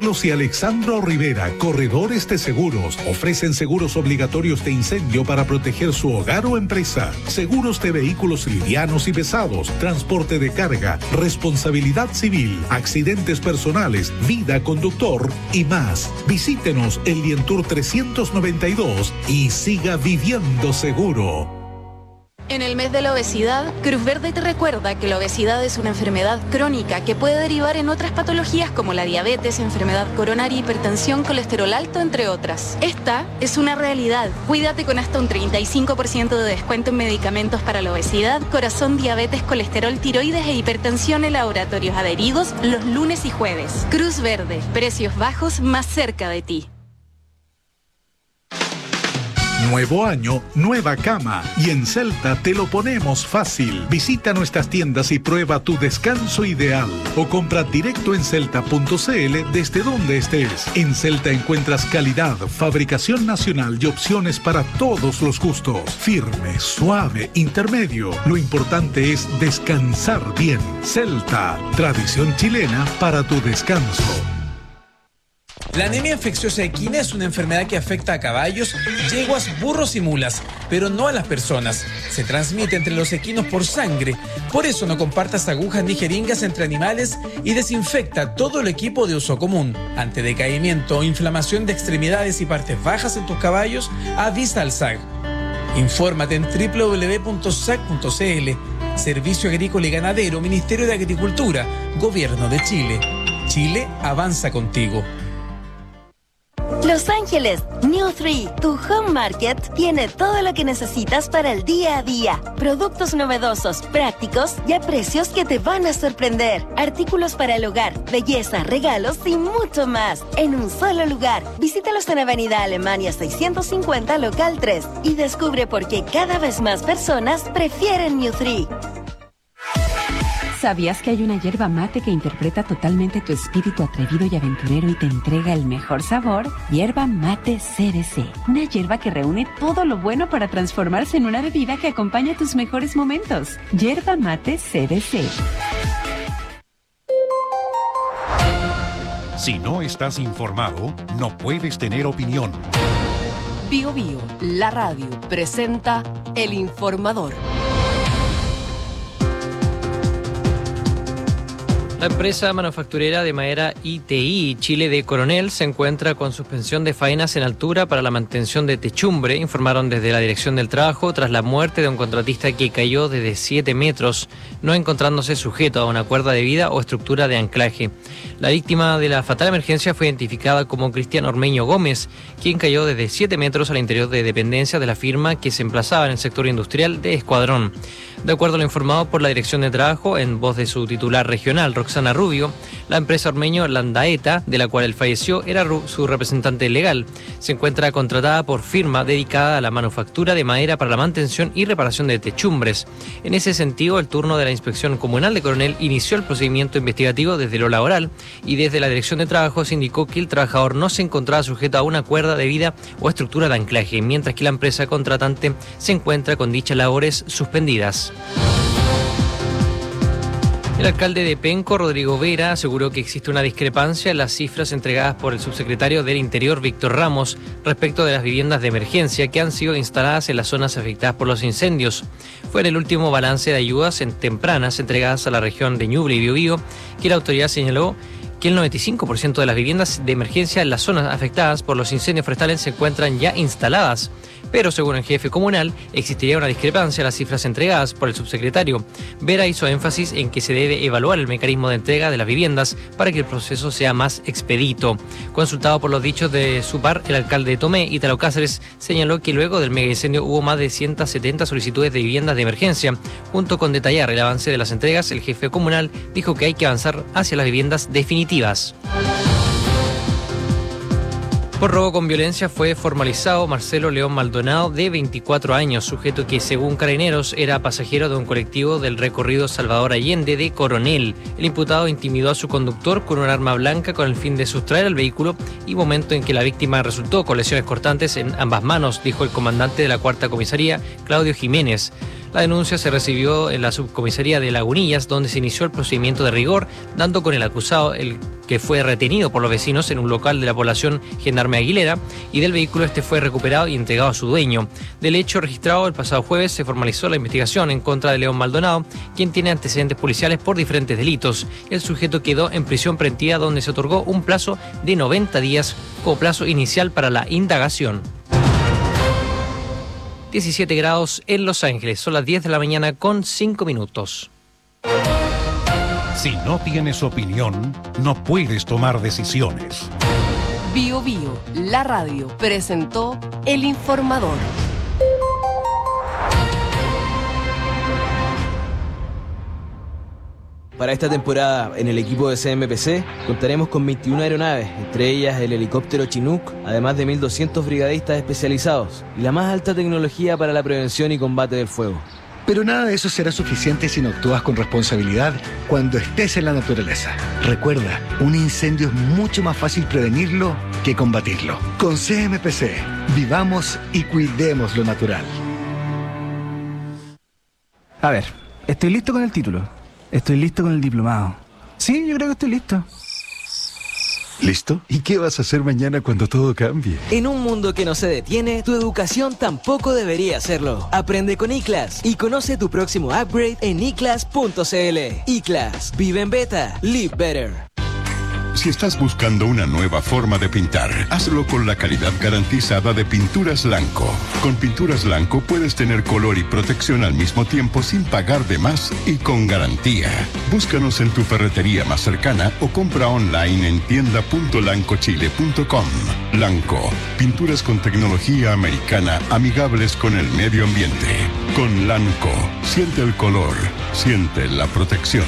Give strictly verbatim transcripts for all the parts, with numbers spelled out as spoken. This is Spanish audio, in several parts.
Carlos y Alexandro Rivera, corredores de seguros, ofrecen seguros obligatorios de incendio para proteger su hogar o empresa, seguros de vehículos livianos y pesados, transporte de carga, responsabilidad civil, accidentes personales, vida conductor y más. Visítenos en Lientour trescientos noventa y dos y siga viviendo seguro. En el mes de la obesidad, Cruz Verde te recuerda que la obesidad es una enfermedad crónica que puede derivar en otras patologías como la diabetes, enfermedad coronaria, hipertensión, colesterol alto, entre otras. Esta es una realidad. Cuídate con hasta un treinta y cinco por ciento de descuento en medicamentos para la obesidad, corazón, diabetes, colesterol, tiroides e hipertensión en laboratorios adheridos los lunes y jueves. Cruz Verde, precios bajos más cerca de ti. Nuevo año, nueva cama. Y en Celta te lo ponemos fácil. Visita nuestras tiendas y prueba tu descanso ideal. O compra directo en celta punto c l desde donde estés. En Celta encuentras calidad, fabricación nacional y opciones para todos los gustos. Firme, suave, intermedio. Lo importante es descansar bien. Celta, tradición chilena para tu descanso. La anemia infecciosa equina es una enfermedad que afecta a caballos, yeguas, burros y mulas, pero no a las personas. Se transmite entre los equinos por sangre. Por eso no compartas agujas ni jeringas entre animales y desinfecta todo el equipo de uso común. Ante decaimiento o inflamación de extremidades y partes bajas en tus caballos, avisa al S A C. Infórmate en doble u doble u doble u punto s a c punto c l. Servicio Agrícola y Ganadero, Ministerio de Agricultura, Gobierno de Chile. Chile avanza contigo. Los Ángeles, New Three, tu home market, tiene todo lo que necesitas para el día a día. Productos novedosos, prácticos y a precios que te van a sorprender. Artículos para el hogar, belleza, regalos y mucho más. En un solo lugar. Visítalos en Avenida Alemania seiscientos cincuenta, local tres. Y descubre por qué cada vez más personas prefieren New Three. ¿Sabías que hay una yerba mate que interpreta totalmente tu espíritu atrevido y aventurero y te entrega el mejor sabor? Yerba Mate C D C. Una yerba que reúne todo lo bueno para transformarse en una bebida que acompaña tus mejores momentos. Yerba Mate C D C. Si no estás informado, no puedes tener opinión. Bio Bio, la radio, presenta El Informador. La empresa manufacturera de madera I T I Chile de Coronel se encuentra con suspensión de faenas en altura para la mantención de techumbre, informaron desde la Dirección del Trabajo, tras la muerte de un contratista que cayó desde siete metros, no encontrándose sujeto a una cuerda de vida o estructura de anclaje. La víctima de la fatal emergencia fue identificada como Cristian Ormeño Gómez, quien cayó desde siete metros al interior de dependencias de la firma que se emplazaba en el sector industrial de Escuadrón. De acuerdo a lo informado por la Dirección de Trabajo, en voz de su titular regional, Roxana Rubio, la empresa Ormeño Landaeta, de la cual él falleció, era su representante legal. Se encuentra contratada por firma dedicada a la manufactura de madera para la mantención y reparación de techumbres. En ese sentido, el turno de la Inspección Comunal de Coronel inició el procedimiento investigativo desde lo laboral y desde la Dirección de Trabajo se indicó que el trabajador no se encontraba sujeto a una cuerda de vida o estructura de anclaje, mientras que la empresa contratante se encuentra con dichas labores suspendidas. El alcalde de Penco, Rodrigo Vera, aseguró que existe una discrepancia en las cifras entregadas por el subsecretario del Interior, Víctor Ramos, respecto de las viviendas de emergencia que han sido instaladas en las zonas afectadas por los incendios. Fue en el último balance de ayudas en tempranas entregadas a la región de Ñuble y Biobío que la autoridad señaló que el noventa y cinco por ciento de las viviendas de emergencia en las zonas afectadas por los incendios forestales se encuentran ya instaladas. Pero según el jefe comunal, existiría una discrepancia en las cifras entregadas por el subsecretario. Vera hizo énfasis en que se debe evaluar el mecanismo de entrega de las viviendas para que el proceso sea más expedito. Consultado por los dichos de su par, el alcalde de Tomé, Ítalo Cáceres, señaló que luego del megaincendio hubo más de ciento setenta solicitudes de viviendas de emergencia. Junto con detallar el avance de las entregas, el jefe comunal dijo que hay que avanzar hacia las viviendas definitivas. Por robo con violencia fue formalizado Marcelo León Maldonado, de veinticuatro años, sujeto que según Carabineros era pasajero de un colectivo del recorrido Salvador Allende de Coronel. El imputado intimidó a su conductor con un arma blanca con el fin de sustraer el vehículo y momento en que la víctima resultó con lesiones cortantes en ambas manos, dijo el comandante de la cuarta comisaría, Claudio Jiménez. La denuncia se recibió en la subcomisaría de Lagunillas, donde se inició el procedimiento de rigor, dando con el acusado, el que fue retenido por los vecinos en un local de la población Gendarme Aguilera, y del vehículo este fue recuperado y entregado a su dueño. Del hecho registrado el pasado jueves se formalizó la investigación en contra de León Maldonado, quien tiene antecedentes policiales por diferentes delitos. El sujeto quedó en prisión preventiva, donde se otorgó un plazo de noventa días como plazo inicial para la indagación. diecisiete grados en Los Ángeles, son las diez de la mañana con cinco minutos. Si no tienes opinión, no puedes tomar decisiones. Bio Bio, la radio, presentó El Informador. Para esta temporada, en el equipo de C M P C, contaremos con veintiuna aeronaves, entre ellas el helicóptero Chinook, además de mil doscientos brigadistas especializados y la más alta tecnología para la prevención y combate del fuego. Pero nada de eso será suficiente si no actúas con responsabilidad cuando estés en la naturaleza. Recuerda, un incendio es mucho más fácil prevenirlo que combatirlo. Con C M P C, vivamos y cuidemos lo natural. A ver, estoy listo con el título. Estoy listo con el diplomado. Sí, yo creo que estoy listo. ¿Listo? ¿Y qué vas a hacer mañana cuando todo cambie? En un mundo que no se detiene, tu educación tampoco debería hacerlo. Aprende con iClass y conoce tu próximo upgrade en i class punto c l. iClass, vive en beta, live better. Si estás buscando una nueva forma de pintar, hazlo con la calidad garantizada de Pinturas Lanco. Con Pinturas Lanco puedes tener color y protección al mismo tiempo sin pagar de más y con garantía. Búscanos en tu ferretería más cercana o compra online en tienda punto lanco chile punto com. Lanco, pinturas con tecnología americana amigables con el medio ambiente. Con Lanco, siente el color, siente la protección.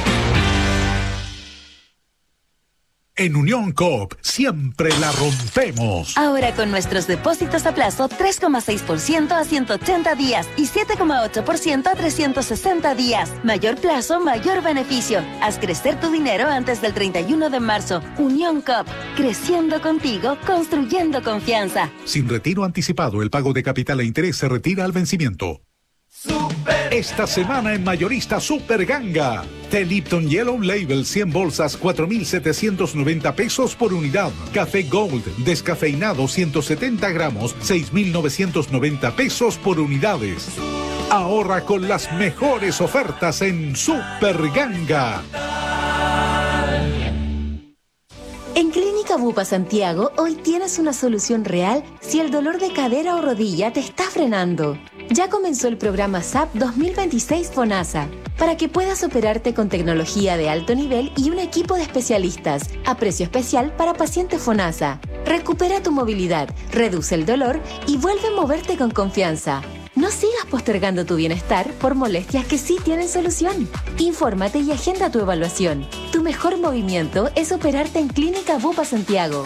En Unión Coop siempre la rompemos. Ahora con nuestros depósitos a plazo tres coma seis por ciento a ciento ochenta días y siete coma ocho por ciento a trescientos sesenta días. Mayor plazo, mayor beneficio. Haz crecer tu dinero antes del treinta y uno de marzo. Unión Coop, creciendo contigo, construyendo confianza. Sin retiro anticipado, el pago de capital e interés se retira al vencimiento. Super. Esta semana en Mayorista Super Ganga. Té Lipton Yellow Label cien bolsas, cuatro mil setecientos noventa pesos por unidad. Café Gold descafeinado ciento setenta gramos, seis mil novecientos noventa pesos por unidades. Ahorra con las mejores ofertas en Super Ganga. En Clínica Bupa Santiago, hoy tienes una solución real si el dolor de cadera o rodilla te está frenando. Ya comenzó el programa S A P dos mil veintiséis FONASA, para que puedas operarte con tecnología de alto nivel y un equipo de especialistas, a precio especial para pacientes FONASA. Recupera tu movilidad, reduce el dolor y vuelve a moverte con confianza. No sigas postergando tu bienestar por molestias que sí tienen solución. Infórmate y agenda tu evaluación. Tu mejor movimiento es operarte en Clínica Bupa Santiago.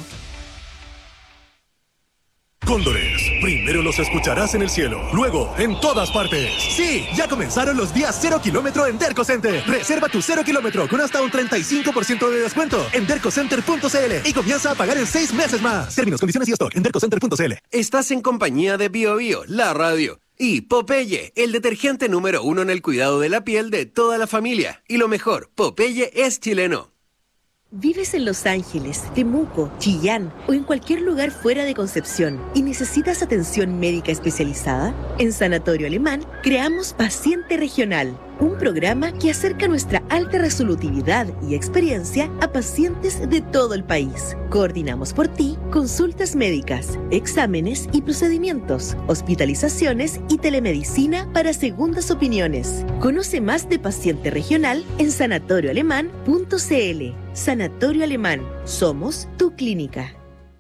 Cóndores, primero los escucharás en el cielo, luego en todas partes. Sí, ya comenzaron los días cero kilómetro en Derco Center. Reserva tu cero kilómetro con hasta un treinta y cinco por ciento de descuento en derco center punto c l y comienza a pagar en seis meses más. Términos, condiciones y stock en derco center punto c l. Estás en compañía de Bio Bio, la radio. Y Popeye, el detergente número uno en el cuidado de la piel de toda la familia. Y lo mejor, Popeye es chileno. ¿Vives en Los Ángeles, Temuco, Chillán o en cualquier lugar fuera de Concepción y necesitas atención médica especializada? En Sanatorio Alemán creamos Paciente Regional, un programa que acerca nuestra alta resolutividad y experiencia a pacientes de todo el país. Coordinamos por ti consultas médicas, exámenes y procedimientos, hospitalizaciones y telemedicina para segundas opiniones. Conoce más de Paciente Regional en sanatorio alemán punto c l. Sanatorio Alemán, somos tu clínica.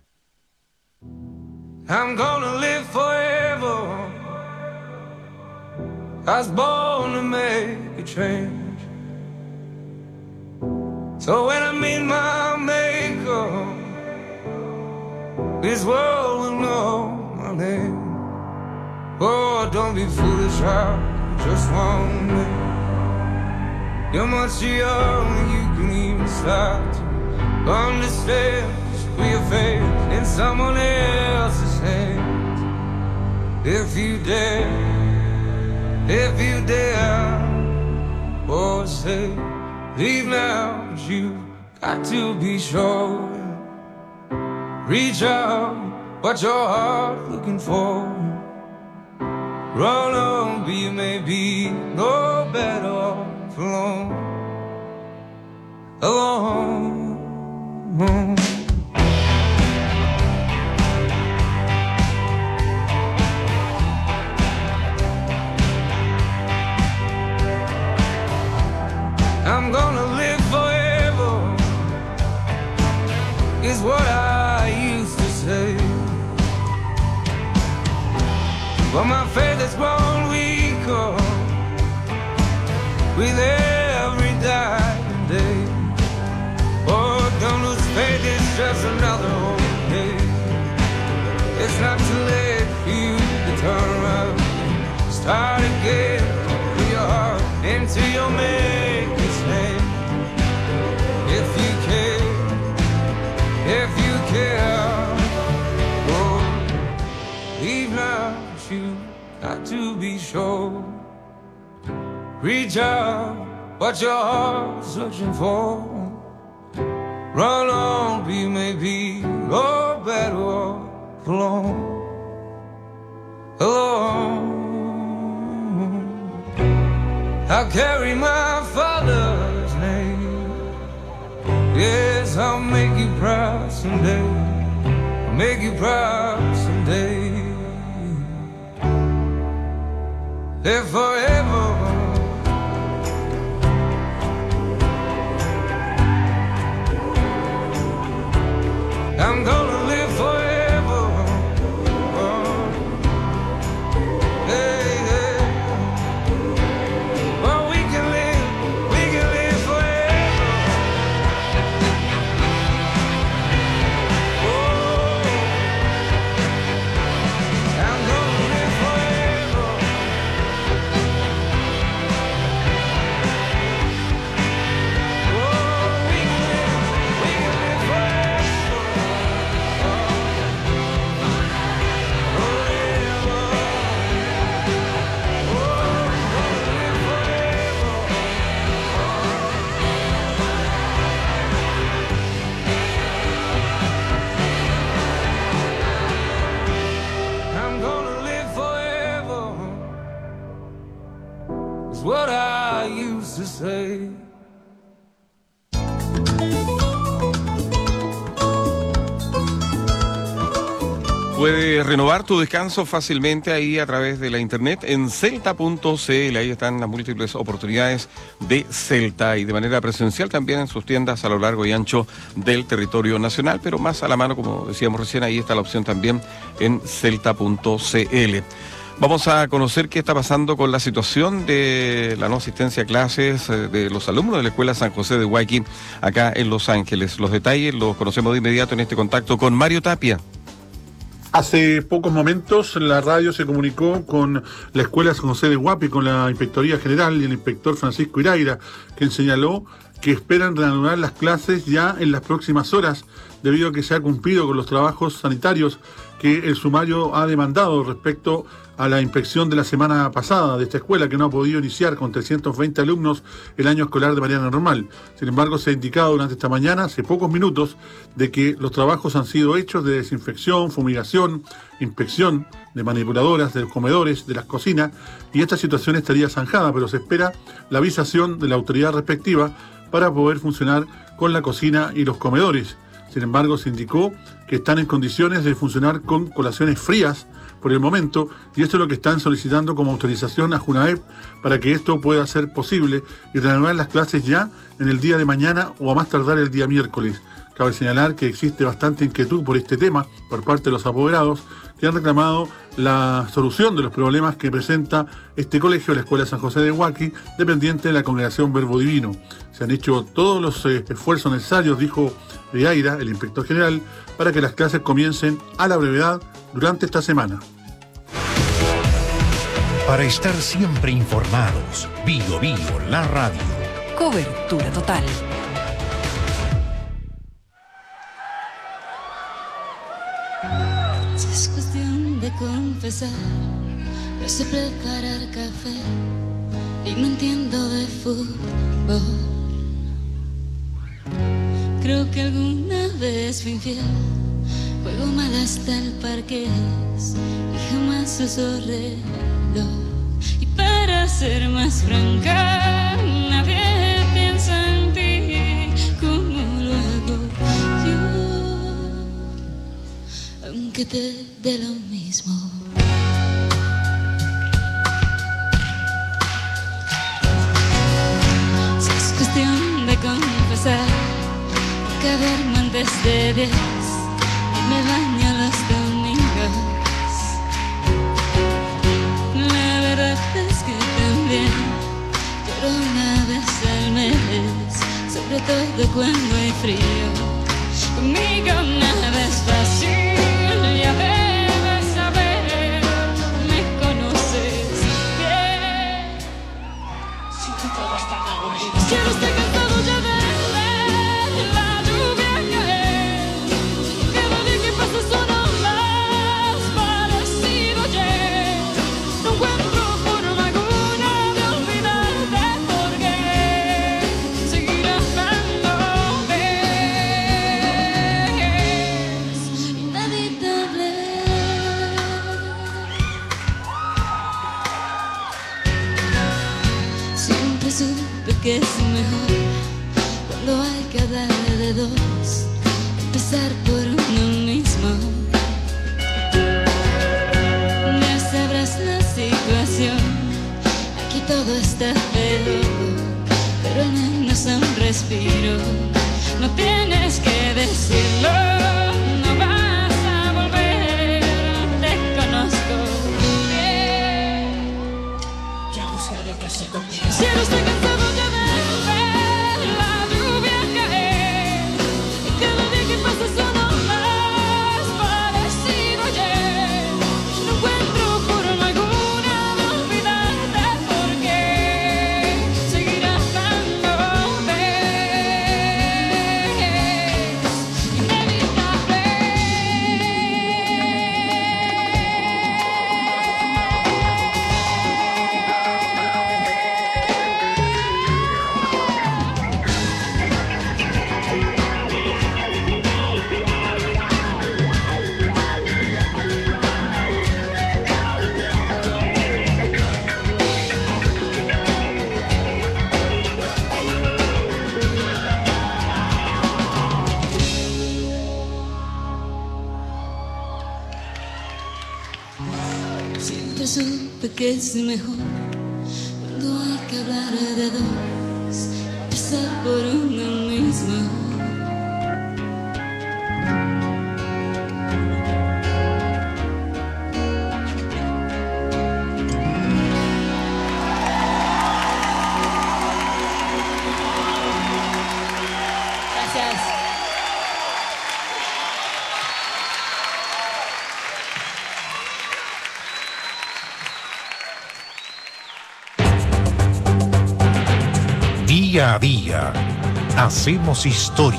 I'm gonna live forever. I was born to make a change. So when I meet my maker, this world will know my name. Oh, don't be foolish, I just want me. You're much young, you can even start to understand. Just put your faith in someone else's hands. If you dare, if you dare. Oh, say, leave now, but you got to be sure. Reach out, what your heart looking for. Run on, but you may be no better off alone. Alone. I'm gonna live forever, is what I used to say. But my faith has grown weaker with every dying day. Oh, don't lose faith, it's just another old day. It's not too late for you to turn around, start again, put your heart into your maker's hand. If you care, if you care, oh, leave now, but you got to be sure. Reach out, what your heart's searching for. Run on, be maybe no better off alone, alone. I'll carry my father's name. Yes, I'll make you proud someday. I'll make you proud someday. Live forever. I'm gonna live forever. Oh. Hey, hey. Well, we can live, we can live forever. Oh. I'm gonna live forever. Oh, we can live, we can live forever. What I used to say. Puedes renovar tu descanso fácilmente ahí a través de la internet en celta punto c l. Ahí están las múltiples oportunidades de Celta y de manera presencial también en sus tiendas a lo largo y ancho del territorio nacional, pero más a la mano, como decíamos recién, ahí está la opción también en celta punto c l. Vamos a conocer qué está pasando con la situación de la no asistencia a clases de los alumnos de la Escuela San José de Huaki acá en Los Ángeles. Los detalles los conocemos de inmediato en este contacto con Mario Tapia. Hace pocos momentos la radio se comunicó con la Escuela San José de Huaki, con la Inspectoría General y el inspector Francisco Iraira, quien señaló que esperan reanudar las clases ya en las próximas horas, debido a que se ha cumplido con los trabajos sanitarios que el sumario ha demandado respecto a la inspección de la semana pasada de esta escuela, que no ha podido iniciar con trescientos veinte alumnos el año escolar de manera normal. Sin embargo, se ha indicado durante esta mañana, hace pocos minutos, de que los trabajos han sido hechos de desinfección, fumigación, inspección de manipuladoras, de los comedores, de las cocinas, y esta situación estaría zanjada, pero se espera la avisación de la autoridad respectiva para poder funcionar con la cocina y los comedores. Sin embargo, se indicó que están en condiciones de funcionar con colaciones frías por el momento, y esto es lo que están solicitando como autorización a Junaep para que esto pueda ser posible y reanudar las clases ya en el día de mañana o a más tardar el día miércoles. Cabe señalar que existe bastante inquietud por este tema por parte de los apoderados, que han reclamado la solución de los problemas que presenta este colegio, la Escuela San José de Huaki, dependiente de la Congregación Verbo Divino. Se han hecho todos los eh, esfuerzos necesarios, dijo Riaira, el inspector general, para que las clases comiencen a la brevedad durante esta semana. Para estar siempre informados, Bio Bio, la radio. Cobertura total. Es cuestión de confesar Yo sé preparar café y no entiendo de fútbol. Creo que alguna vez fui infiel, juego mal hasta el parqués y jamás uso reloj. Y para ser más franca, nadie piensa en ti como lo hago yo, aunque te dé lo mismo. Si es cuestión de confesar que duermo antes de diez y me baño los domingos, la verdad es que también lloro una vez al mes, sobre todo cuando hay frío. Conmigo nada es fácil, ya debes saber, me conoces bien. Si tú todo está aburrido, si no estoy cansado ya de ver la lluvia caer, cada día que pasa suena más parecido ayer. No encuentro forma alguna de olvidarte porque seguir amándote es inevitable. Siempre supe que es mejor cuando hay que hablar de dos, empezar por uno mismo. Ya sabrás la situación, aquí todo está feo, pero al menos un respiro. No tienes que decirlo, no vas a volver, te conozco bien. Ya buscaré qué hacer contigo. Si no estoy cansado ya de ver la lluvia caer, y cada día que pasa suena más parecido ayer. No encuentro forma alguna de olvidarte porque seguir amándote es inevitable. Siempre supe que es mejor cuando hay que hablar de dos, empezar por uno mismo. Gracias. Día a día, hacemos historia.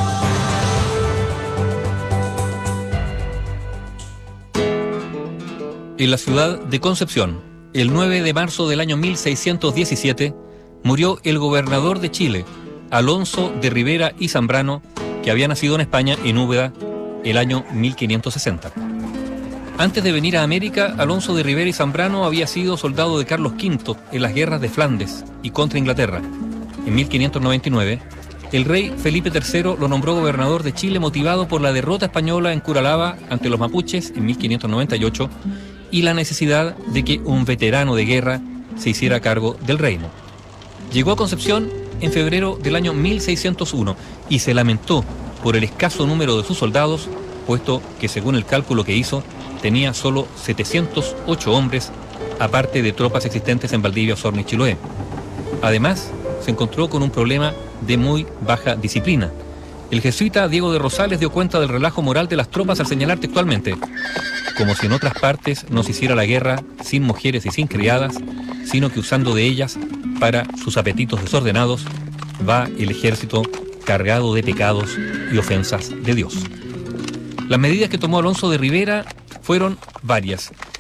En la ciudad de Concepción, el nueve de marzo del año mil seiscientos diecisiete, murió el gobernador de Chile, Alonso de Rivera y Zambrano, que había nacido en España, en Úbeda, el año mil quinientos sesenta. Antes de venir a América, Alonso de Rivera y Zambrano había sido soldado de Carlos quinto en las guerras de Flandes y contra Inglaterra. En mil quinientos noventa y nueve, el rey Felipe tercero lo nombró gobernador de Chile motivado por la derrota española en Curalaba ante los mapuches en mil quinientos noventa y ocho y la necesidad de que un veterano de guerra se hiciera cargo del reino. Llegó a Concepción en febrero del año mil seiscientos uno y se lamentó por el escaso número de sus soldados, puesto que según el cálculo que hizo, tenía solo setecientos ocho hombres, aparte de tropas existentes en Valdivia, Osorno y Chiloé. Además, se encontró con un problema de muy baja disciplina. El jesuita Diego de Rosales dio cuenta del relajo moral de las tropas al señalar textualmente: como si en otras partes no se hiciera la guerra sin mujeres y sin criadas, sino que usando de ellas para sus apetitos desordenados, va el ejército cargado de pecados y ofensas de Dios. Las medidas que tomó Alonso de Rivera fueron varias.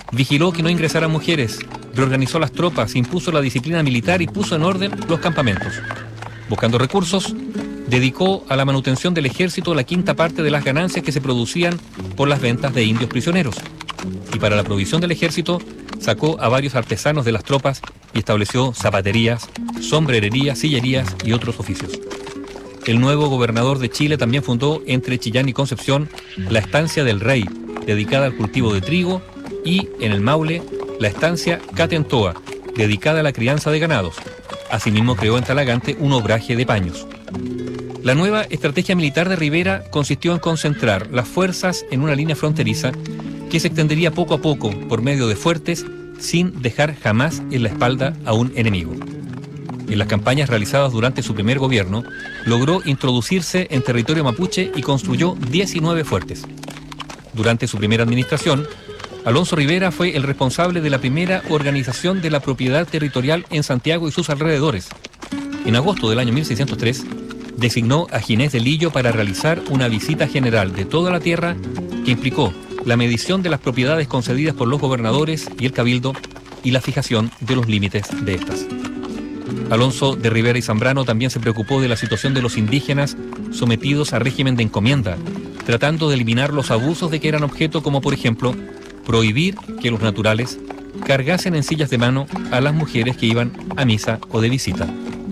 vigiló que no ingresaran mujeres, reorganizó las tropas, impuso la disciplina militar y puso en orden los campamentos. Buscando recursos, dedicó a la manutención del ejército la quinta parte de las ganancias que se producían por las ventas de indios prisioneros. Y para la provisión del ejército, sacó a varios artesanos de las tropas y estableció zapaterías, sombrererías, sillerías y otros oficios. El nuevo gobernador de Chile también fundó entre Chillán y Concepción la Estancia del Rey, dedicada al cultivo de trigo, y en el Maule la Estancia Catentoa, dedicada a la crianza de ganados. Asimismo creó en Talagante un obraje de paños. La nueva estrategia militar de Rivera consistió en concentrar las fuerzas en una línea fronteriza que se extendería poco a poco por medio de fuertes sin dejar jamás en la espalda a un enemigo. En las campañas realizadas durante su primer gobierno, logró introducirse en territorio mapuche y construyó diecinueve fuertes. Durante su primera administración, Alonso Rivera fue el responsable de la primera organización de la propiedad territorial en Santiago y sus alrededores. En agosto del año mil seiscientos tres, designó a Ginés de Lillo para realizar una visita general de toda la tierra que implicó la medición de las propiedades concedidas por los gobernadores y el cabildo y la fijación de los límites de estas. Alonso de Rivera y Zambrano también se preocupó de la situación de los indígenas sometidos a régimen de encomienda, tratando de eliminar los abusos de que eran objeto, como por ejemplo, prohibir que los naturales cargasen en sillas de mano a las mujeres que iban a misa o de visita.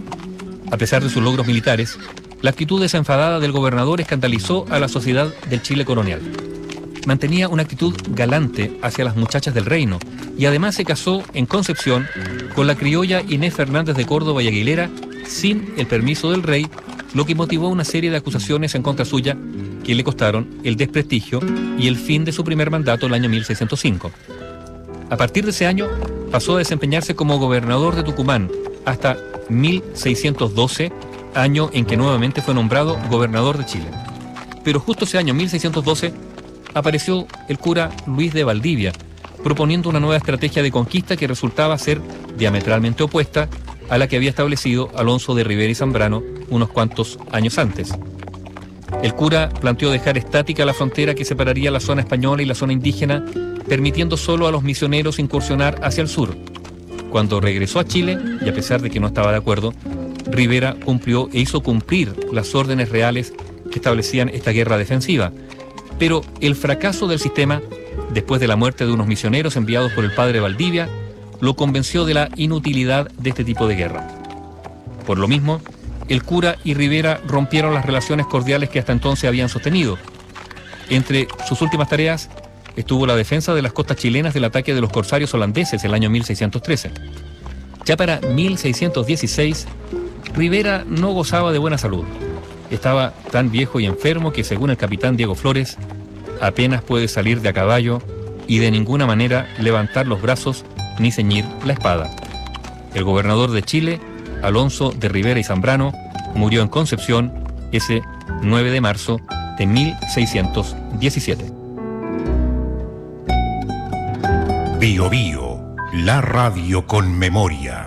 A pesar de sus logros militares, la actitud desenfadada del gobernador escandalizó a la sociedad del Chile colonial. Mantenía una actitud galante hacia las muchachas del reino y además se casó en Concepción con la criolla Inés Fernández de Córdoba y Aguilera sin el permiso del rey, lo que motivó una serie de acusaciones en contra suya que le costaron el desprestigio y el fin de su primer mandato el año mil seiscientos cinco. A partir de ese año pasó a desempeñarse como gobernador de Tucumán hasta mil seiscientos doce, año en que nuevamente fue nombrado gobernador de Chile. Pero justo ese año mil seiscientos doce apareció el cura Luis de Valdivia, proponiendo una nueva estrategia de conquista que resultaba ser diametralmente opuesta a la que había establecido Alonso de Rivera y Zambrano unos cuantos años antes. El cura planteó dejar estática la frontera que separaría la zona española y la zona indígena, permitiendo solo a los misioneros incursionar hacia el sur. Cuando regresó a Chile, y a pesar de que no estaba de acuerdo, Rivera cumplió e hizo cumplir las órdenes reales que establecían esta guerra defensiva. Pero el fracaso del sistema, después de la muerte de unos misioneros enviados por el padre Valdivia, lo convenció de la inutilidad de este tipo de guerra. Por lo mismo, el cura y Rivera rompieron las relaciones cordiales que hasta entonces habían sostenido. Entre sus últimas tareas estuvo la defensa de las costas chilenas del ataque de los corsarios holandeses el año mil seiscientos trece. Ya para mil seiscientos dieciséis, Rivera no gozaba de buena salud. Estaba tan viejo y enfermo que, según el capitán Diego Flores, apenas puede salir de a caballo y de ninguna manera levantar los brazos ni ceñir la espada. El gobernador de Chile, Alonso de Rivera y Zambrano, murió en Concepción ese nueve de marzo de mil seiscientos diecisiete. Bio Bio, la radio con memoria.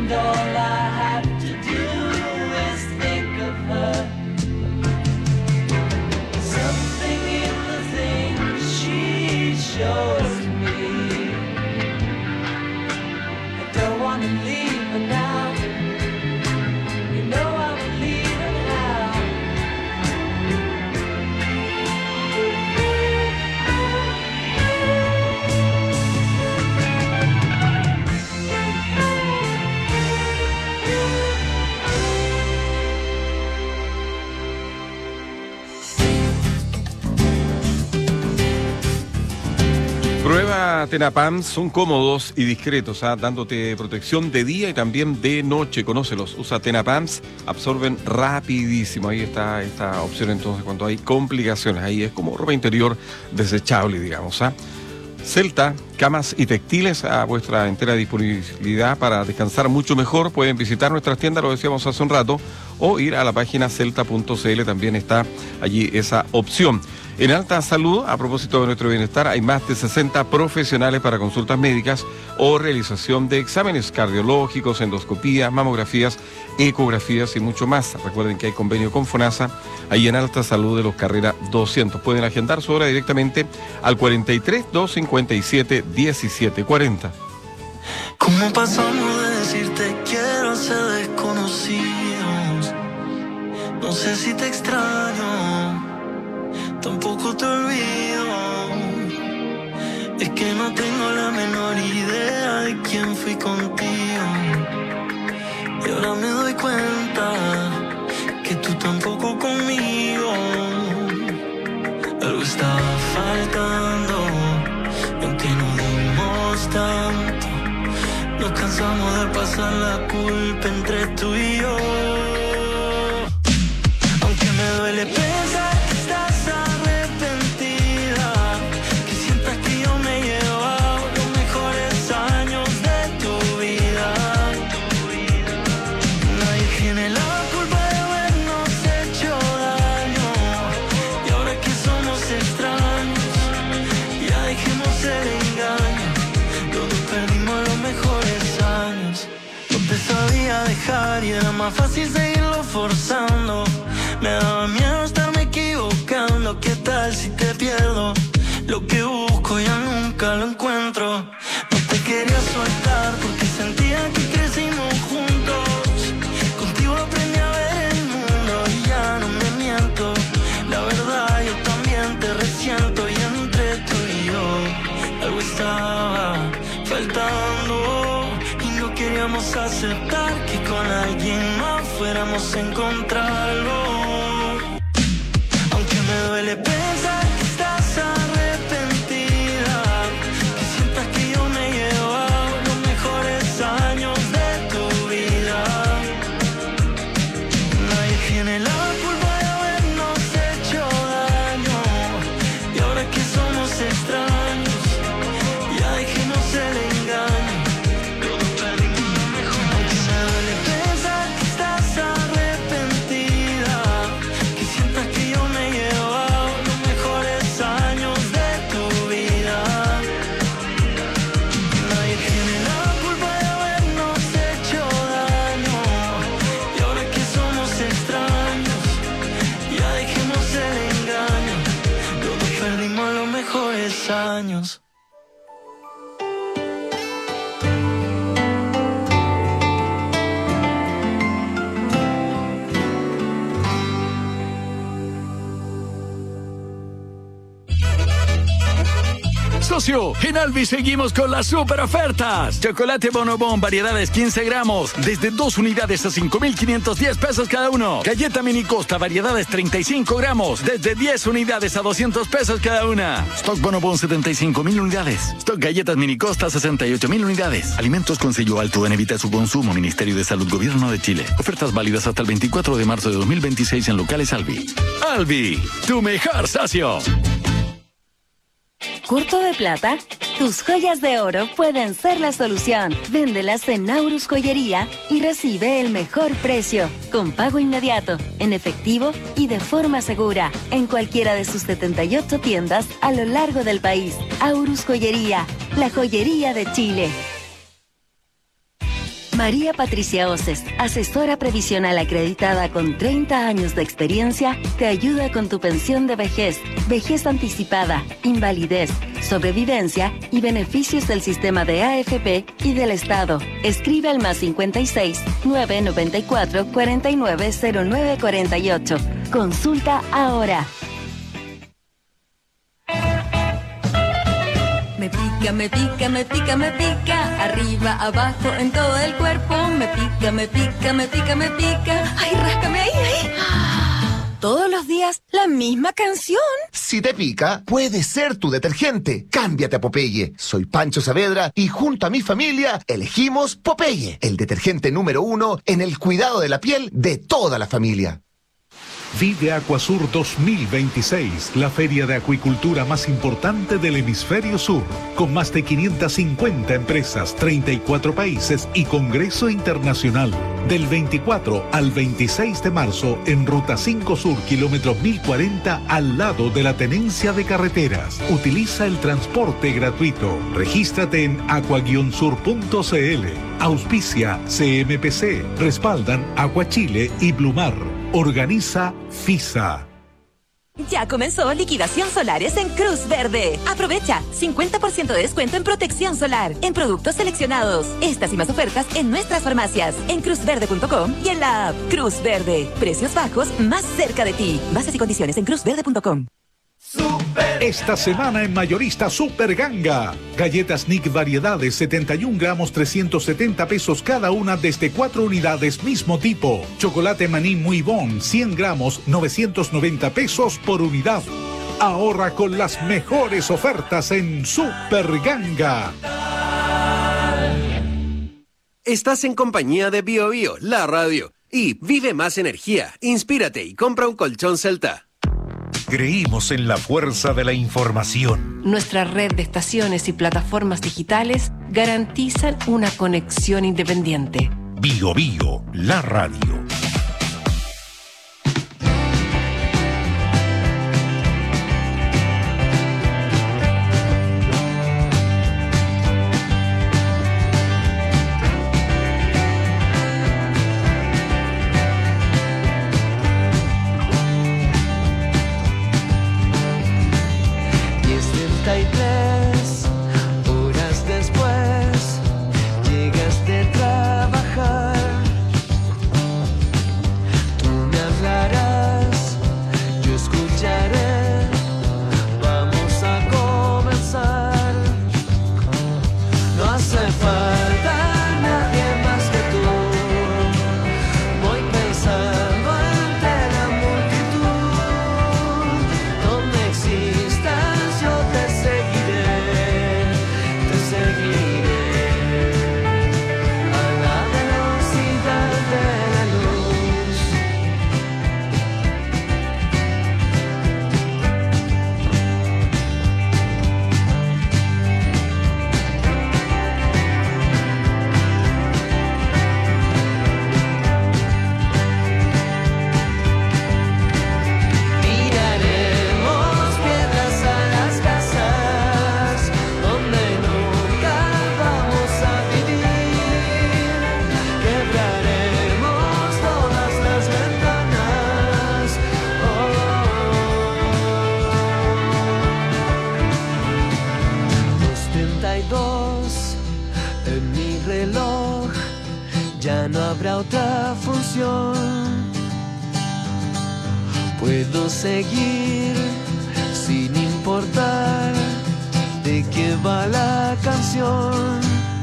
And all I have to do is think of her. Something in the things she shows me. I don't wanna leave her now. You know I will leave her now. Prueba Tenapams, son cómodos y discretos, ¿ah? Dándote protección de día y también de noche. Conócelos, usa Tenapams, absorben rapidísimo. Ahí está esta opción entonces cuando hay complicaciones. Ahí es como ropa interior desechable, digamos, ¿ah? Celta, camas y textiles a vuestra entera disponibilidad para descansar mucho mejor. Pueden visitar nuestras tiendas, lo decíamos hace un rato, o ir a la página celta punto c l, también está allí esa opción. En Alta Salud, a propósito de nuestro bienestar, hay más de sesenta profesionales para consultas médicas o realización de exámenes cardiológicos, endoscopías, mamografías, ecografías y mucho más. Recuerden que hay convenio con FONASA, ahí en Alta Salud de los Carrera doscientos. Pueden agendar su hora directamente al cuarenta y tres, doscientos cincuenta y siete, diecisiete cuarenta. ¿Cómo pasamos de decirte quiero a ser desconocidos? No sé si te extraño, tampoco te olvido. Es que no tengo la menor idea de quién fui contigo. Y ahora me doy cuenta que tú tampoco conmigo. Algo estaba faltando, y aunque no dimos tanto, nos cansamos de pasar la culpa entre tú y yo. Aunque me duele pensar que estás arrepentida, que sientas que yo me he llevado los mejores años de tu vida. Nadie tiene la culpa de habernos hecho daño, y ahora que somos extraños, ya dejemos el engaño. Los dos perdimos los mejores años. No te sabía dejar y era más fácil seguirlo forzando. Me daba miedo estarme equivocando. ¿Qué tal si te pierdo? Lo que busco ya nunca lo encuentro. No te quería soltar porque sentía que crecimos juntos. Contigo aprendí a ver el mundo y ya no me miento. La verdad yo también te resiento, y entre tú y yo algo estaba faltando, y no queríamos aceptar que con alguien más fuéramos a encontrarlo. Me duele pensar que estás arrepentida, que sientas que yo me he llevado los mejores años de tu vida. Nadie tiene la culpa de habernos hecho daño, y ahora que somos extraños, ya dejemos el engaño. Todos perdimos lo mejor. Aunque me duele pensar que estás arrepentida, que sientas que yo me he llevado años. Socio, en Albi seguimos con las super ofertas. Chocolate Bonobón, variedades quince gramos, desde dos unidades a cinco mil quinientos diez pesos cada uno. Galleta Mini Costa, variedades treinta y cinco gramos, desde diez unidades a doscientos pesos cada una. Stock Bonobón, setenta y cinco mil unidades. Stock Galletas Mini Costa, sesenta y ocho mil unidades. Alimentos con sello alto en evita su consumo. Ministerio de Salud, Gobierno de Chile. Ofertas válidas hasta el veinticuatro de marzo de dos mil veintiséis en locales Albi. Albi, tu mejor socio. ¿Corto de plata? Tus joyas de oro pueden ser la solución. Véndelas en Naurus Joyería y recibe el mejor precio, con pago inmediato, en efectivo y de forma segura, en cualquiera de sus setenta y ocho tiendas a lo largo del país. Aurus Joyería, la joyería de Chile. María Patricia Oces, asesora previsional acreditada con treinta años de experiencia, te ayuda con tu pensión de vejez, vejez anticipada, invalidez, sobrevivencia y beneficios del sistema de A F P y del Estado. Escribe al más cincuenta y seis, nueve noventa y cuatro, cuarenta y nueve, cero nueve cuarenta y ocho. Consulta ahora. Me pica, me pica, me pica, me pica, arriba, abajo, en todo el cuerpo. Me pica, me pica, me pica, me pica. Ay, ráscame ahí, ahí. Todos los días, la misma canción. Si te pica, puede ser tu detergente. Cámbiate a Popeye. Soy Pancho Saavedra y junto a mi familia elegimos Popeye, el detergente número uno en el cuidado de la piel de toda la familia. Vive Acuasur dos mil veintiséis, la feria de acuicultura más importante del hemisferio sur, con más de quinientas cincuenta empresas, treinta y cuatro países y congreso internacional. Del veinticuatro al veintiséis de marzo en Ruta cinco Sur, kilómetro mil cuarenta, al lado de la Tenencia de Carreteras. Utiliza el transporte gratuito. Regístrate en aqua guion sur punto c l. Auspicia C M P C. Respaldan Agua Chile y Blumar. Organiza FISA. Ya comenzó liquidación solares en Cruz Verde. Aprovecha cincuenta por ciento de descuento en protección solar, en productos seleccionados. Estas y más ofertas en nuestras farmacias, en cruz verde punto com y en la app Cruz Verde. Precios bajos más cerca de ti. Bases y condiciones en cruz verde punto com. Esta semana en Mayorista Super Ganga. Galletas Nick variedades setenta y un gramos, trescientos setenta pesos cada una desde cuatro unidades mismo tipo. Chocolate maní muy bon, cien gramos, novecientos noventa pesos por unidad. Ahorra con las mejores ofertas en Super Ganga. Estás en compañía de Bio Bio, la radio. Y vive más energía, inspírate y compra un colchón Celta. Creímos en la fuerza de la información. Nuestra red de estaciones y plataformas digitales garantizan una conexión independiente. Bio Bio, la radio. Horas después llegaste de trabajar. Tú me hablarás, yo escucharé. Vamos a comenzar. No hace falta nadie más que tú. Voy pensando entre la multitud. Donde existas yo te seguiré, te seguiré a la velocidad de la luz. Tiraremos piedras a las casas donde nunca vamos a vivir. Quebraremos todas las ventanas. Oh. dos treinta y dos en mi reloj. Ya no habrá otra función. Puedo seguir sin importar de qué va la canción.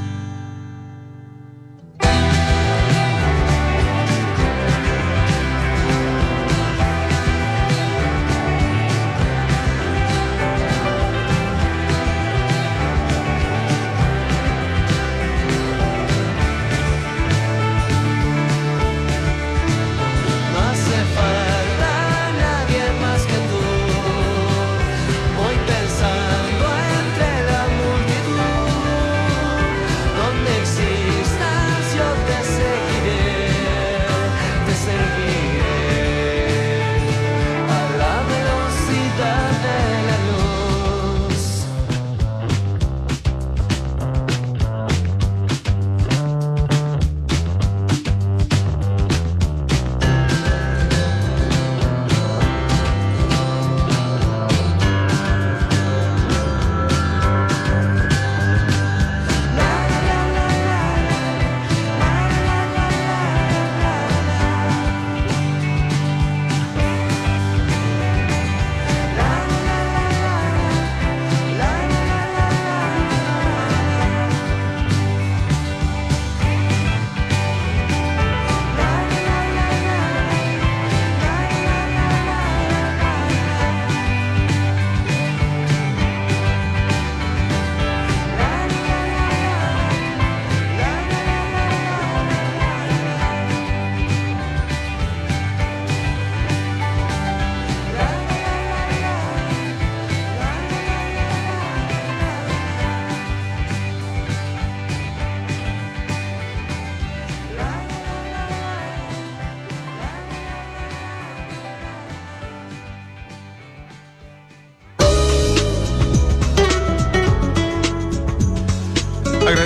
No hace falta nadie más que tú. Voy pensando entre la multitud.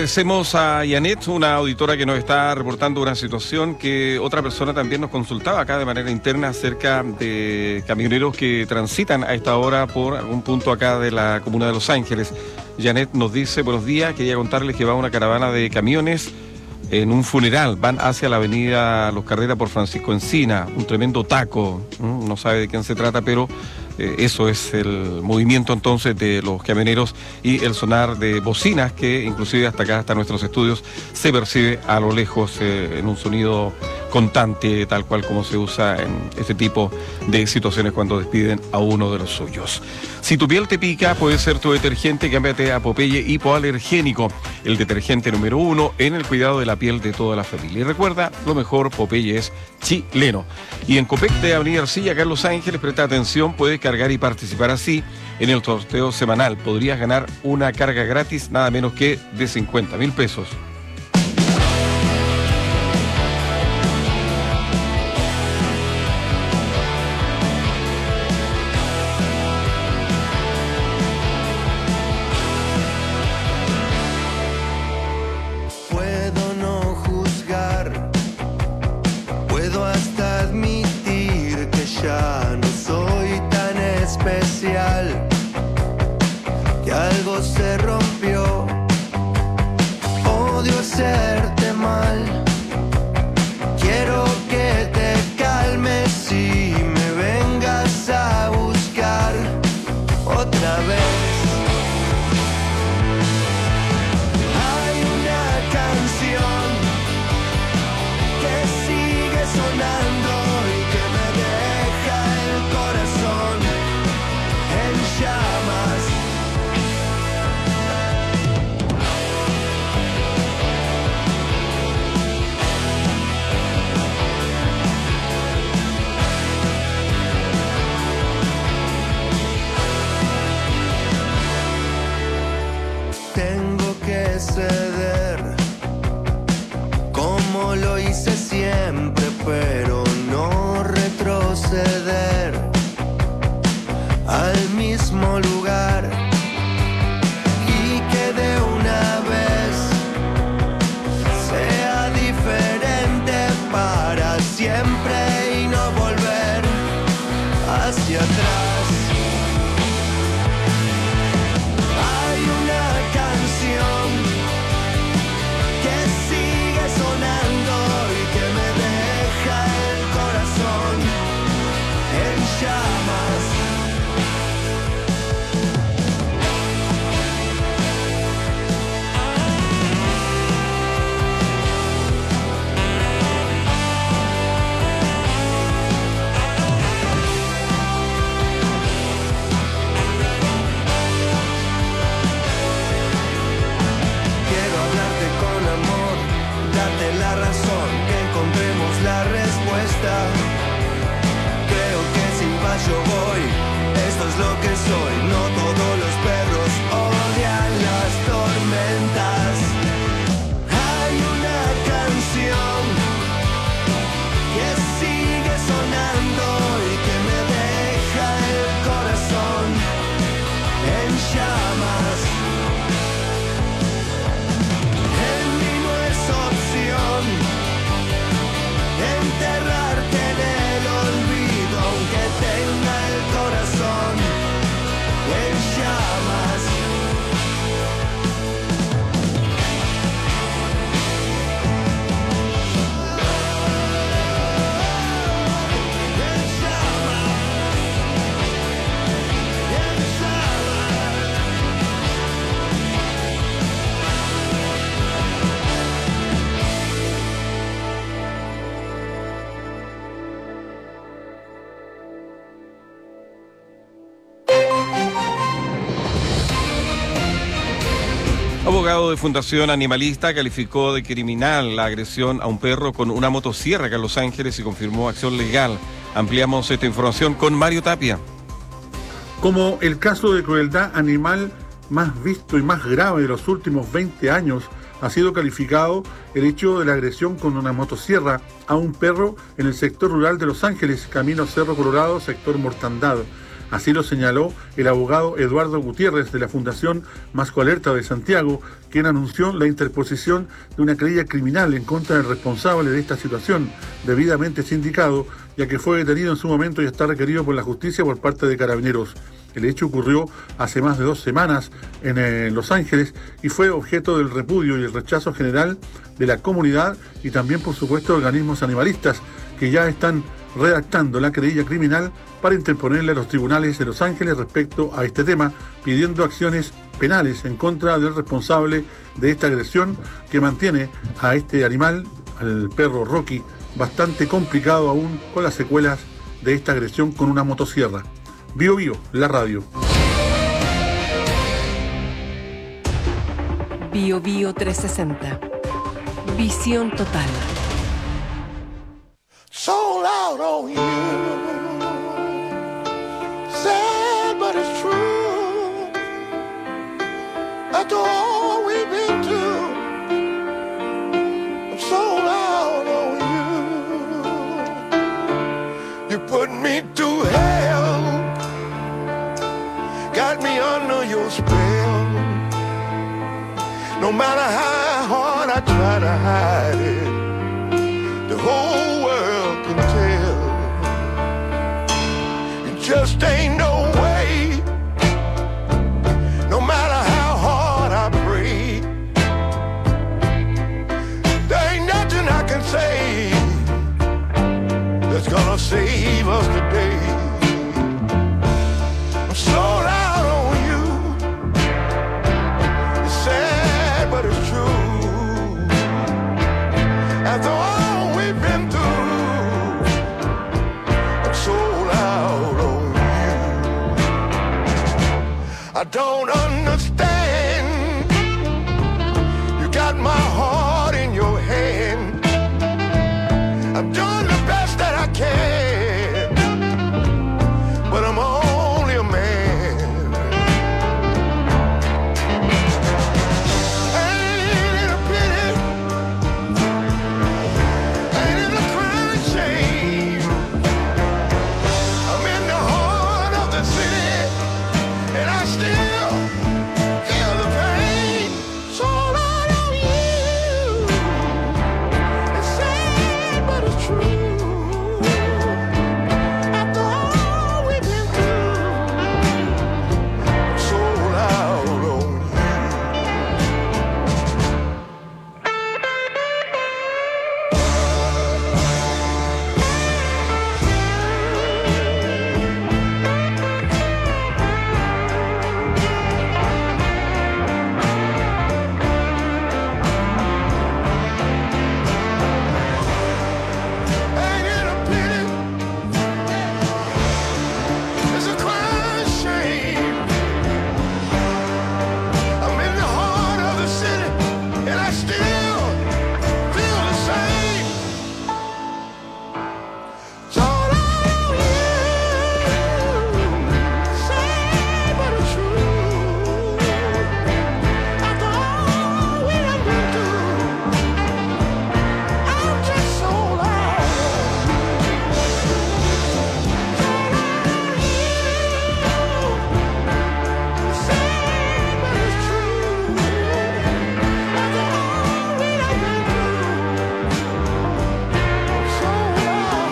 agradecemos a Janet, una auditora que nos está reportando una situación que otra persona también nos consultaba acá de manera interna acerca de camioneros que transitan a esta hora por algún punto acá de la comuna de Los Ángeles. Janet nos dice, buenos días, quería contarles que va una caravana de camiones en un funeral, van hacia la avenida Los Carreras por Francisco Encina, un tremendo taco, no sabe de quién se trata, pero eh, eso es el movimiento entonces de los camioneros y el sonar de bocinas que inclusive hasta acá, hasta nuestros estudios, se percibe a lo lejos eh, en un sonido constante, tal cual como se usa en este tipo de situaciones cuando despiden a uno de los suyos. Si tu piel te pica, puede ser tu detergente, cámbiate a Popeye Hipoalergénico, el detergente número uno en el cuidado de la piel de toda la familia. Y recuerda, lo mejor, Popeye es chileno. Y en Copec de Avenida Arcilla, acá en Los Ángeles, presta atención, puedes cargar y participar así en el sorteo semanal. Podrías ganar una carga gratis, nada menos que de cincuenta mil pesos. Que algo se rompió, odio hacerte mal, quiero que te calmes y me vengas a buscar otra vez. Hay una canción que sigue sonando y que me deja el corazón en llamas. Tengo que ceder, como lo hice siempre, pero no retroceder al mismo lugar, y que de una vez sea diferente para siempre y no volver hacia atrás. Hay una canción que sigue sonando y que me deja el corazón en llamas. La razón, que encontremos la respuesta. Creo que sin paz yo voy, esto es lo que soy. No todos los perros odian las tormentas. Hay una canción que sigue sonando y que me deja el corazón en llamas. Enterrarte en el olvido, aunque tenga el corazón en llamas. Abogado de Fundación Animalista calificó de criminal la agresión a un perro con una motosierra acá en Los Ángeles y confirmó acción legal. Ampliamos esta información con Mario Tapia. Como el caso de crueldad animal más visto y más grave de los últimos veinte años, ha sido calificado el hecho de la agresión con una motosierra a un perro en el sector rural de Los Ángeles, camino Cerro Colorado, sector Mortandad. Así lo señaló el abogado Eduardo Gutiérrez de la Fundación Masco Alerta de Santiago, quien anunció la interposición de una querella criminal en contra del responsable de esta situación, debidamente sindicado, ya que fue detenido en su momento y está requerido por la justicia por parte de Carabineros. El hecho ocurrió hace más de dos semanas en eh, Los Ángeles y fue objeto del repudio y el rechazo general de la comunidad y también, por supuesto, organismos animalistas que ya están redactando la querella criminal para interponerle a los tribunales de Los Ángeles respecto a este tema, pidiendo acciones penales en contra del responsable de esta agresión que mantiene a este animal, al perro Rocky, bastante complicado aún con las secuelas de esta agresión con una motosierra. Bio Bio, la radio. Bio Bio trescientos sesenta. Visión total. Sold out on you. Sad, but it's true. After all we've been through, I'm sold out on you. You put me through hell, got me under your spell. No matter how hard I try to hide it, the whole world can tell. It just ain't no way, no matter how hard I pray. There ain't nothing I can say that's gonna save us today. I'm sold out on you. It's sad, but it's true. After all we've been through, I'm sold out on you. I don't understand. You got my heart in your hand. I'm doing the best that I can, but I'm only a man. Ain't it a pity? Ain't it a crying shame? I'm in the heart of the city, and I still feel the pain. Sold out on you. It's sad, but it's true. After all we've been through, I'm sold out on you. Ain't it a pity? It's a crying shame. I'm in the heart of the city, and I still feel the same. Sold out on you. Sad, but it's true. After all we done been through, I'm just sold out. Sad, but it's true. After all we done been through, sold out.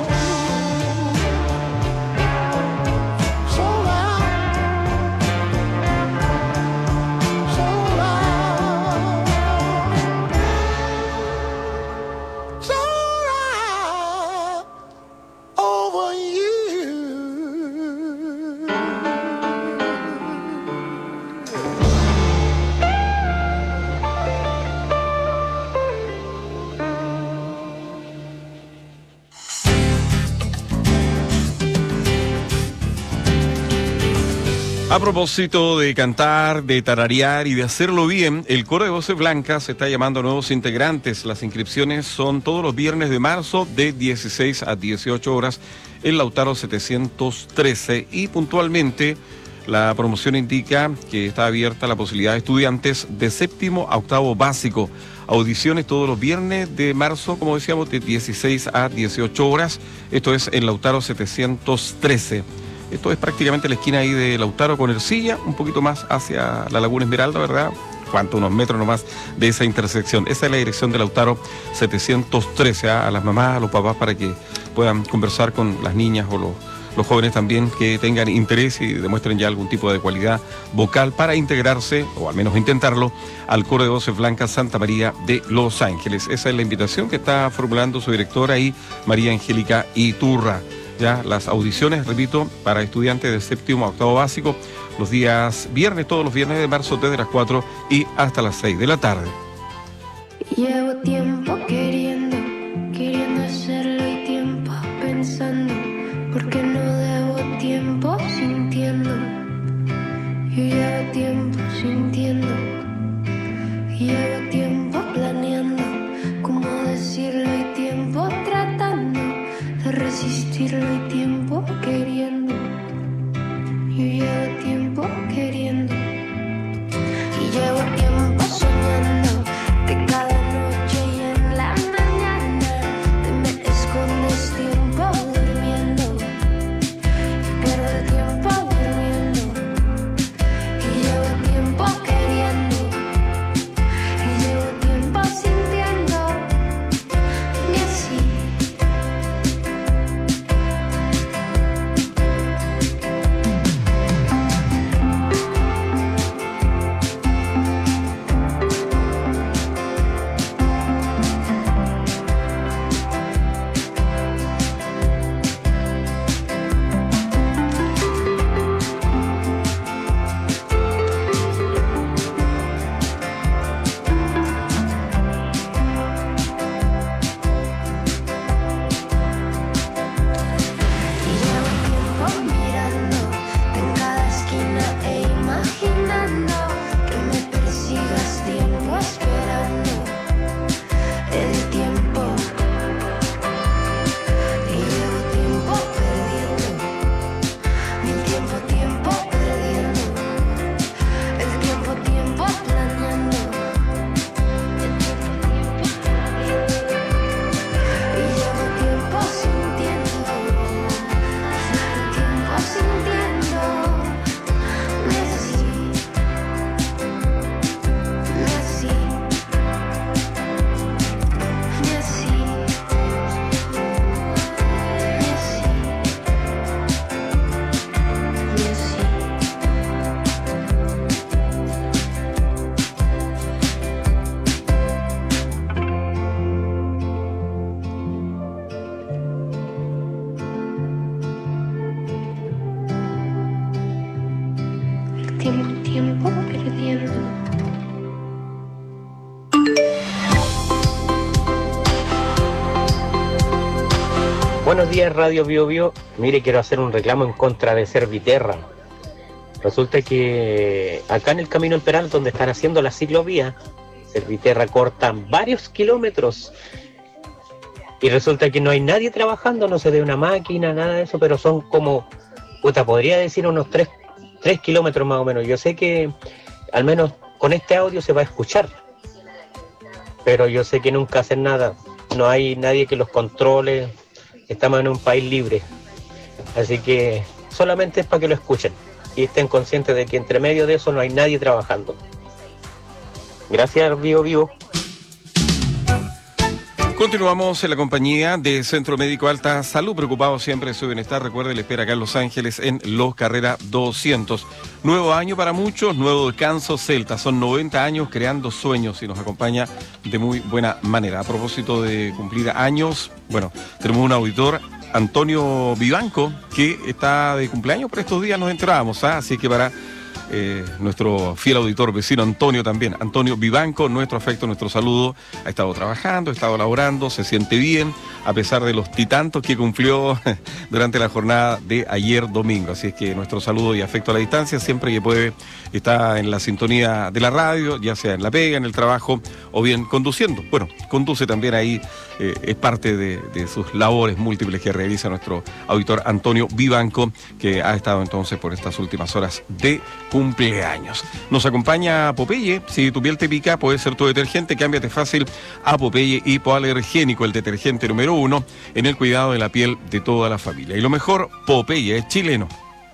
Sold out. Sold out. Sold out over you. A propósito de cantar, de tararear y de hacerlo bien, el Coro de Voces Blancas está llamando a nuevos integrantes. Las inscripciones son todos los viernes de marzo de dieciséis a dieciocho horas en Lautaro setecientos trece y puntualmente la promoción indica que está abierta la posibilidad de estudiantes de séptimo a octavo básico. Audiciones todos los viernes de marzo, como decíamos, de dieciséis a dieciocho horas. Esto es en Lautaro setecientos trece. Esto es prácticamente la esquina ahí de Lautaro con Ercilla, un poquito más hacia la Laguna Esmeralda, ¿verdad? ¿Cuánto? Unos metros nomás de esa intersección. Esa es la dirección de Lautaro setecientos trece, ¿eh? A las mamás, a los papás, para que puedan conversar con las niñas o los, los jóvenes también que tengan interés y demuestren ya algún tipo de cualidad vocal para integrarse, o al menos intentarlo, al coro de voces blancas Santa María de Los Ángeles. Esa es la invitación que está formulando su directora ahí, María Angélica Iturra. Ya las audiciones, repito, para estudiantes de séptimo a octavo básico, los días viernes, todos los viernes de marzo, desde las cuatro y hasta las seis de la tarde. Llevo tiempo queriendo, queriendo hacerlo y tiempo pensando, porque no debo tiempo sintiendo. Yo llevo tiempo sintiendo, llevo tiempo planeando, cómo decirlo y tiempo tratando de resistirlo y tiempo queriendo. Yo llevo tiempo queriendo y llevo tiempo soñando de cada noche y en la mañana te me escondes tiempo durmiendo y pierdo el tiempo durmiendo y llevo tiempo queriendo y llevo tiempo sintiendo y así. Tiempo, tiempo perdiendo. Buenos días, Radio Bio Bio. Mire, quiero hacer un reclamo en contra de Serviterra. Resulta que acá en el Camino El Peral, donde están haciendo la ciclovía, Serviterra corta varios kilómetros y resulta que no hay nadie trabajando, no se ve una máquina, nada de eso, pero son como, puta, podría decir unos tres Tres kilómetros más o menos. Yo sé que al menos con este audio se va a escuchar, pero yo sé que nunca hacen nada. No hay nadie que los controle. Estamos en un país libre, así que solamente es para que lo escuchen y estén conscientes de que entre medio de eso no hay nadie trabajando. Gracias, Vivo Vivo. Continuamos en la compañía de Centro Médico Alta Salud, preocupado siempre de su bienestar. Recuerde, le espera acá en Los Ángeles en Los Carrera doscientos. Nuevo año para muchos, nuevo descanso Celta. Son noventa años creando sueños y nos acompaña de muy buena manera. A propósito de cumplir años, bueno, tenemos un auditor, Antonio Vivanco, que está de cumpleaños por estos días, nos enterábamos, ¿ah? Así que para Eh, nuestro fiel auditor vecino Antonio también, Antonio Vivanco, nuestro afecto, nuestro saludo. Ha estado trabajando, ha estado laborando, se siente bien a pesar de los titantos que cumplió durante la jornada de ayer domingo, así es que nuestro saludo y afecto a la distancia. Siempre que puede está en la sintonía de la radio, ya sea en la pega, en el trabajo o bien conduciendo. Bueno, conduce también ahí, eh, es parte de, de sus labores múltiples que realiza nuestro auditor Antonio Vivanco, que ha estado entonces por estas últimas horas de cumpleaños. Nos acompaña Popeye. Si tu piel te pica, puede ser tu detergente. Cámbiate fácil a Popeye Hipoalergénico, el detergente número uno en el cuidado de la piel de toda la familia. Y lo mejor, Popeye es chileno.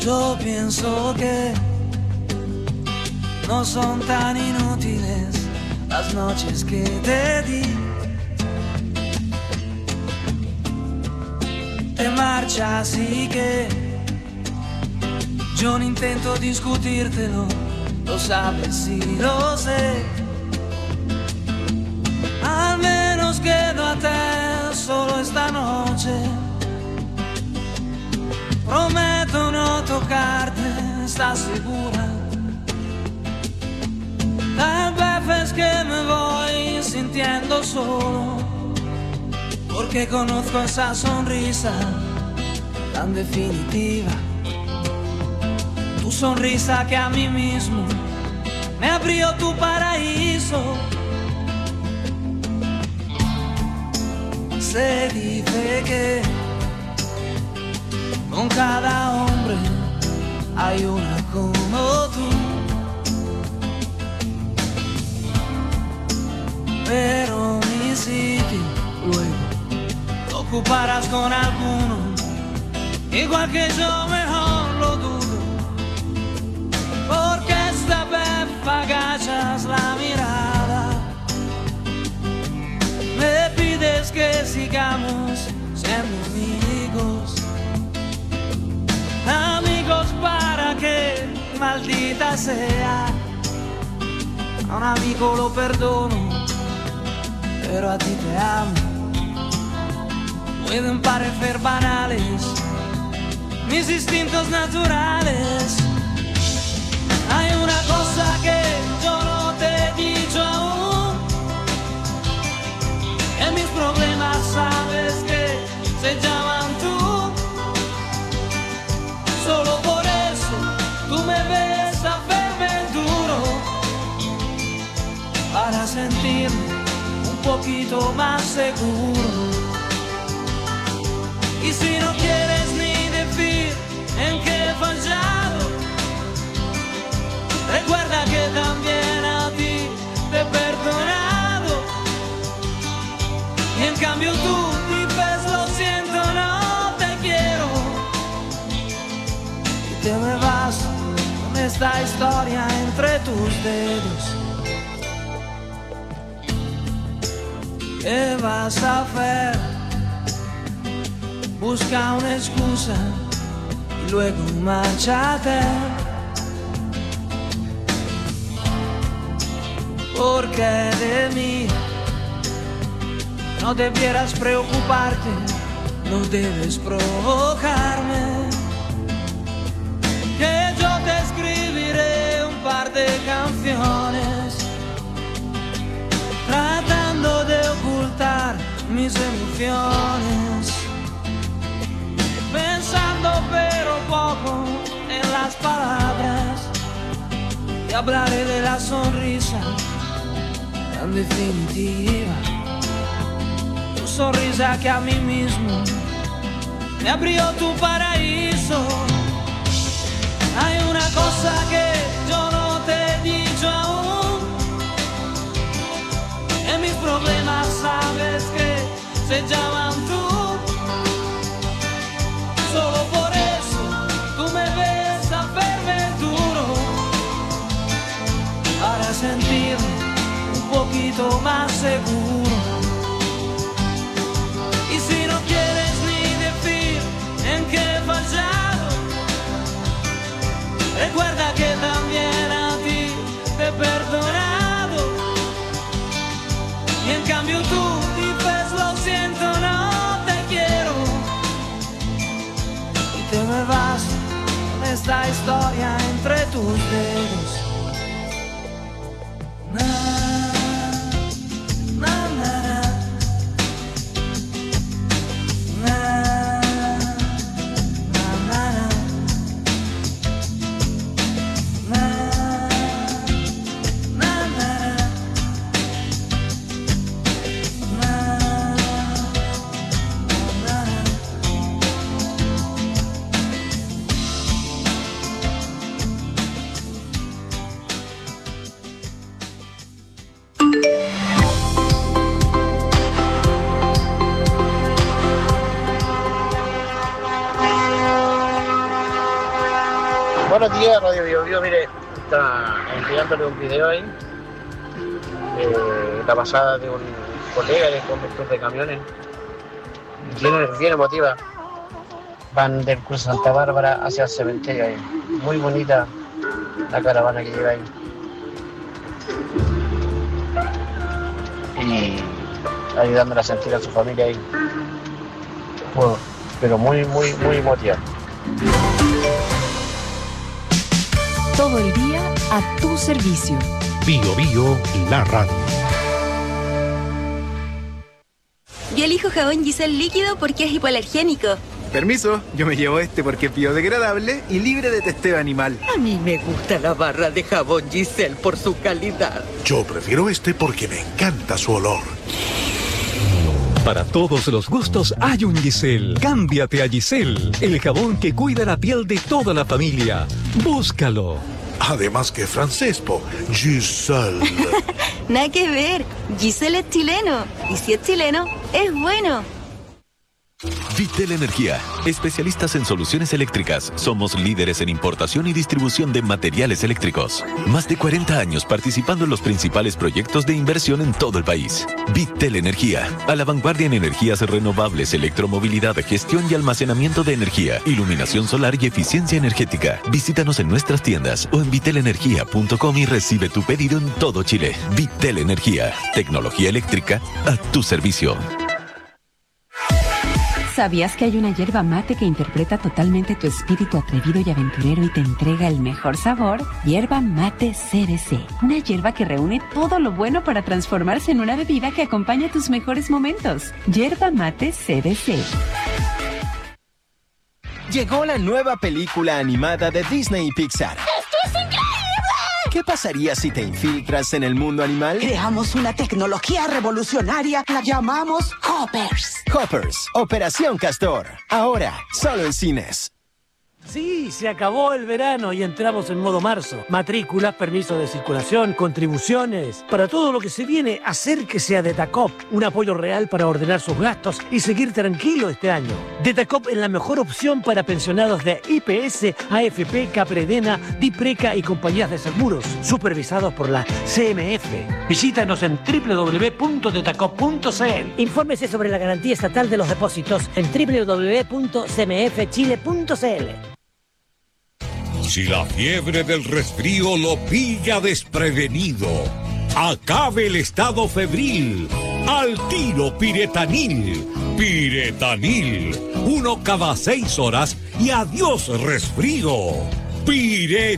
Yo pienso que no son tan inútiles las noches que te di. Te marchas y que yo no intento discutírtelo, lo sabes y lo sé. Al menos quedo a te solo esta noche. Prometo no tocarte, ¿estás segura? Tal vez es que me voy sintiendo solo, porque conozco esa sonrisa tan definitiva. Tu sonrisa que a mí mismo me abrió tu paraíso. Se dice que con cada hombre hay una como tú, pero mi sitio luego lo ocuparás con alguno, igual que yo, mejor lo dudo, porque esta vez agachas la mirada, me pides que sigamos siendo amigos. Amigos para que, maldita sea, a un amigo lo perdono, pero a ti te amo. Pueden parecer banales mis instintos naturales. Hay una cosa que yo no te he dicho aún, que mis problemas sabes que se llaman tú. Solo por eso tú me ves hacerme duro, para sentirme un poquito más seguro. Y si no quieres ni decir en qué he fallado, recuerda que también a ti te he perdonado. Y en cambio tú dices lo siento, no te quiero, te me vas con esta historia entre tus dedos. ¿Qué vas a hacer? Busca una excusa y luego márchate, porque de mí no debieras preocuparte, no debes provocarme, que yo te escribiré un par de canciones, tratando de ocultar mis emociones, pensando pero poco en las palabras, y hablaré de la sonrisa tan definitiva, tu sonrisa que a mí mismo me abrió tu paraíso. Hay una cosa que yo no te he dicho aún, en mis problemas sabes que se llaman tú. Solo por eso tú me ves hacerme duro, para sentirme un poquito más seguro. Y si no quieres ni decir en qué he fallado, recuerda que también a ti te he perdonado. Y en cambio tú dices lo siento, no Buenos días, Radio Bio Bio. Mire, está enviándole un video ahí. Eh, la pasada de un colega de conductor de camiones. Bien, bien emotiva. Van del Cruz Santa Bárbara hacia el cementerio ahí. Muy bonita la caravana que lleva ahí. Y ayudándole a sentir a su familia ahí. Bueno, pero muy, muy, muy emotiva. Todo el día a tu servicio. Bio Bio, la radio. Yo elijo jabón Giselle líquido porque es hipoalergénico. Permiso, yo me llevo este porque es biodegradable y libre de testeo animal. A mí me gusta la barra de jabón Giselle por su calidad. Yo prefiero este porque me encanta su olor. Para todos los gustos hay un Giselle. Cámbiate a Giselle, el jabón que cuida la piel de toda la familia. Búscalo. Además que francés, po. Giselle. Nada que ver. Giselle es chileno. Y si es chileno, es bueno. Vitel Energía, especialistas en soluciones eléctricas. Somos líderes en importación y distribución de materiales eléctricos. Más de cuarenta años participando en los principales proyectos de inversión en todo el país. Vitel Energía, a la vanguardia en energías renovables, electromovilidad, gestión y almacenamiento de energía, iluminación solar y eficiencia energética. Visítanos en nuestras tiendas o en vitel energía punto com y recibe tu pedido en todo Chile. Vitel Energía, tecnología eléctrica a tu servicio. ¿Sabías que hay una yerba mate que interpreta totalmente tu espíritu atrevido y aventurero y te entrega el mejor sabor? Yerba mate C B C. Una yerba que reúne todo lo bueno para transformarse en una bebida que acompaña tus mejores momentos. Yerba mate C B C. Llegó la nueva película animada de Disney y Pixar. ¡Esto es increíble! ¿Qué pasaría si te infiltras en el mundo animal? Creamos una tecnología revolucionaria, la llamamos Hoppers. Hoppers, Operación Castor. Ahora, solo en cines. Sí, se acabó el verano y entramos en modo marzo. Matrículas, permiso de circulación, contribuciones. Para todo lo que se viene, acérquese a Detacop. Un apoyo real para ordenar sus gastos y seguir tranquilo este año. Detacop es la mejor opción para pensionados de I P S, A F P, Capredena, Dipreca y compañías de seguros, supervisados por la C M F. Visítanos en doble u doble u doble u punto detacop punto c l. Infórmese sobre la garantía estatal de los depósitos en doble u doble u doble u punto c m f chile punto c l. Si la fiebre del resfrío lo pilla desprevenido, acabe el estado febril. Al tiro Piretanil. Piretanil. Uno cada seis horas y adiós resfrío. Piretanil.